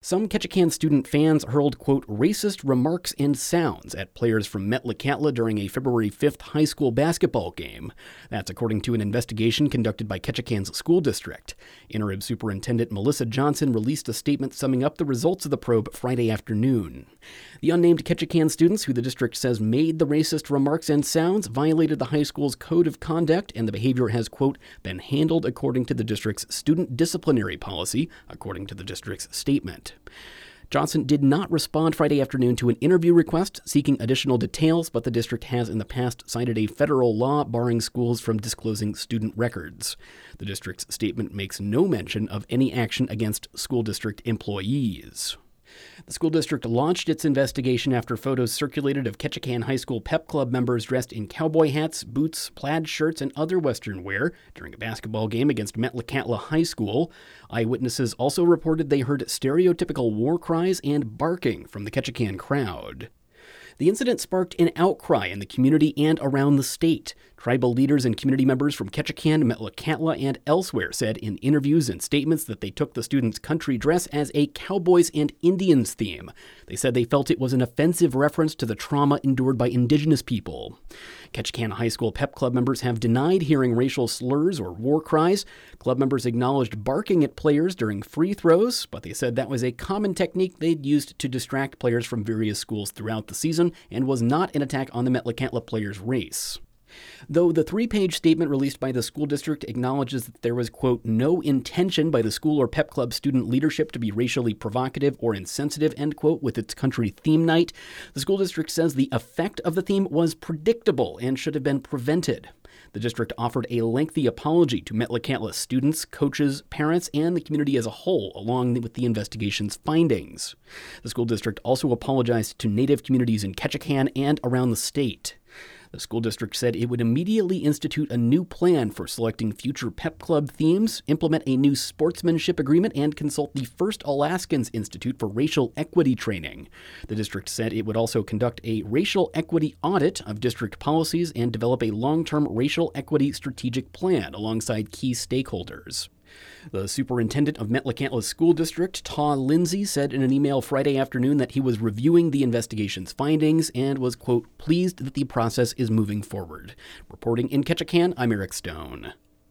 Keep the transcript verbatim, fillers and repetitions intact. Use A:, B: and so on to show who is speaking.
A: Some Ketchikan student fans hurled, quote, racist remarks and sounds at players from Metlakatla during a February fifth high school basketball game. That's according to an investigation conducted by Ketchikan's school district. Interim Superintendent Melissa Johnson released a statement summing up the results of the probe Friday afternoon. The unnamed Ketchikan students, who the district says made the racist remarks and sounds, violated the high school's code of conduct, and the behavior has, quote, been handled according to the district's student disciplinary policy, according to the district's statement. Johnson did not respond Friday afternoon to an interview request seeking additional details, but the district has in the past cited a federal law barring schools from disclosing student records. The district's statement makes no mention of any action against school district employees. The school district launched its investigation after photos circulated of Ketchikan High School Pep Club members dressed in cowboy hats, boots, plaid shirts, and other Western wear during a basketball game against Metlakatla High School. Eyewitnesses also reported they heard stereotypical war cries and barking from the Ketchikan crowd. The incident sparked an outcry in the community and around the state. Tribal leaders and community members from Ketchikan, Metlakatla, and elsewhere said in interviews and statements that they took the students' country dress as a Cowboys and Indians theme. They said they felt it was an offensive reference to the trauma endured by Indigenous people. Ketchikan High School Pep Club members have denied hearing racial slurs or war cries. Club members acknowledged barking at players during free throws, but they said that was a common technique they'd used to distract players from various schools throughout the season and was not an attack on the Metlakatla players' race. Though the three-page statement released by the school district acknowledges that there was, quote, no intention by the school or Pep Club student leadership to be racially provocative or insensitive, end quote, with its country theme night, the school district says the effect of the theme was predictable and should have been prevented. The district offered a lengthy apology to Metlakatla students, coaches, parents, and the community as a whole, along with the investigation's findings. The school district also apologized to Native communities in Ketchikan and around the state. The school district said it would immediately institute a new plan for selecting future Pep Club themes, implement a new sportsmanship agreement, and consult the First Alaskans Institute for racial equity training. The district said it would also conduct a racial equity audit of district policies and develop a long-term racial equity strategic plan alongside key stakeholders. The superintendent of Metlakatla School District, Taw Lindsay, said in an email Friday afternoon that he was reviewing the investigation's findings and was, quote, pleased that the process is moving forward. Reporting in Ketchikan, I'm Eric Stone.